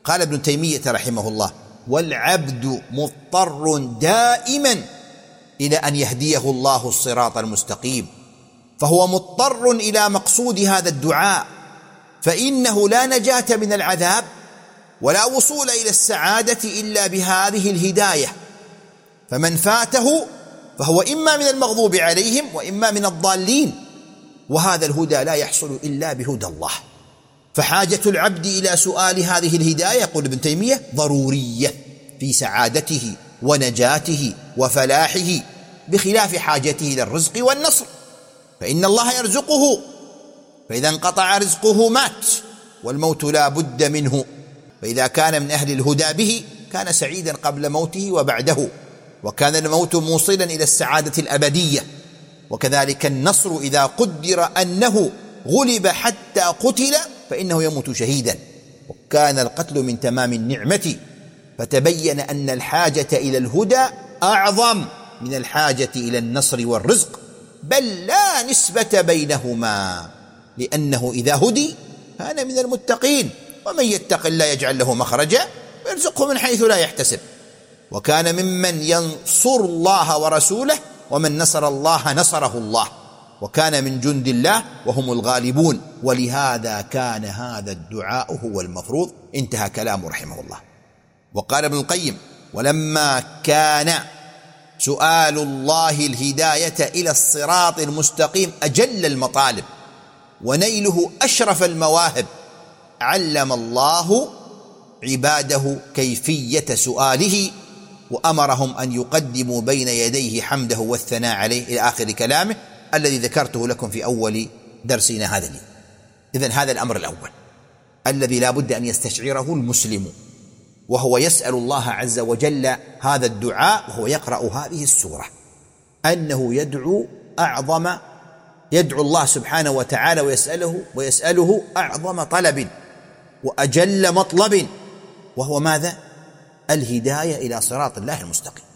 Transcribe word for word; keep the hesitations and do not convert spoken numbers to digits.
قال ابن تيمية رحمه الله: والعبد مضطر دائما إلى أن يهديه الله الصراط المستقيم، فهو مضطر إلى مقصود هذا الدعاء، فإنه لا نجاة من العذاب ولا وصول إلى السعادة إلا بهذه الهداية، فمن فاته فهو إما من المغضوب عليهم وإما من الضالين، وهذا الهدى لا يحصل إلا بهدى الله. فحاجة العبد إلى سؤال هذه الهداية، يقول ابن تيمية، ضرورية في سعادته ونجاته وفلاحه، بخلاف حاجته إلى الرزق والنصر، فإن الله يرزقه، فإذا انقطع رزقه مات، والموت لا بد منه، فإذا كان من أهل الهدى به كان سعيدا قبل موته وبعده، وكان الموت موصلا إلى السعادة الأبدية. وكذلك النصر إذا قدر أنه غلب حتى قتل فإنه يموت شهيدا، وكان القتل من تمام النعمة، فتبين أن الحاجة إلى الهدى أعظم من الحاجة إلى النصر والرزق، بل لا نسبة بينهما، لأنه إذا هدي كان من المتقين، ومن يتق الله يجعل له مخرجا ويرزقه من حيث لا يحتسب، وكان ممن ينصر الله ورسوله، ومن نصر الله نصره الله، وكان من جند الله وهم الغالبون، ولهذا كان هذا الدعاء هو المفروض. انتهى كلامه رحمه الله. وقال ابن القيم: ولما كان سؤال الله الهداية إلى الصراط المستقيم أجل المطالب ونيله أشرف المواهب، علم الله عباده كيفية سؤاله، وأمرهم أن يقدموا بين يديه حمده والثناء عليه، إلى آخر كلامه الذي ذكرته لكم في أول درسنا هذا اليوم. إذن هذا الأمر الأول الذي لا بد أن يستشعره المسلم، وهو يسأل الله عز وجل هذا الدعاء وهو يقرأ هذه السورة، أنه يدعو أعظم يدعو الله سبحانه وتعالى ويسأله ويسأله أعظم طلب وأجل مطلب، وهو ماذا؟ الهداية إلى صراط الله المستقيم.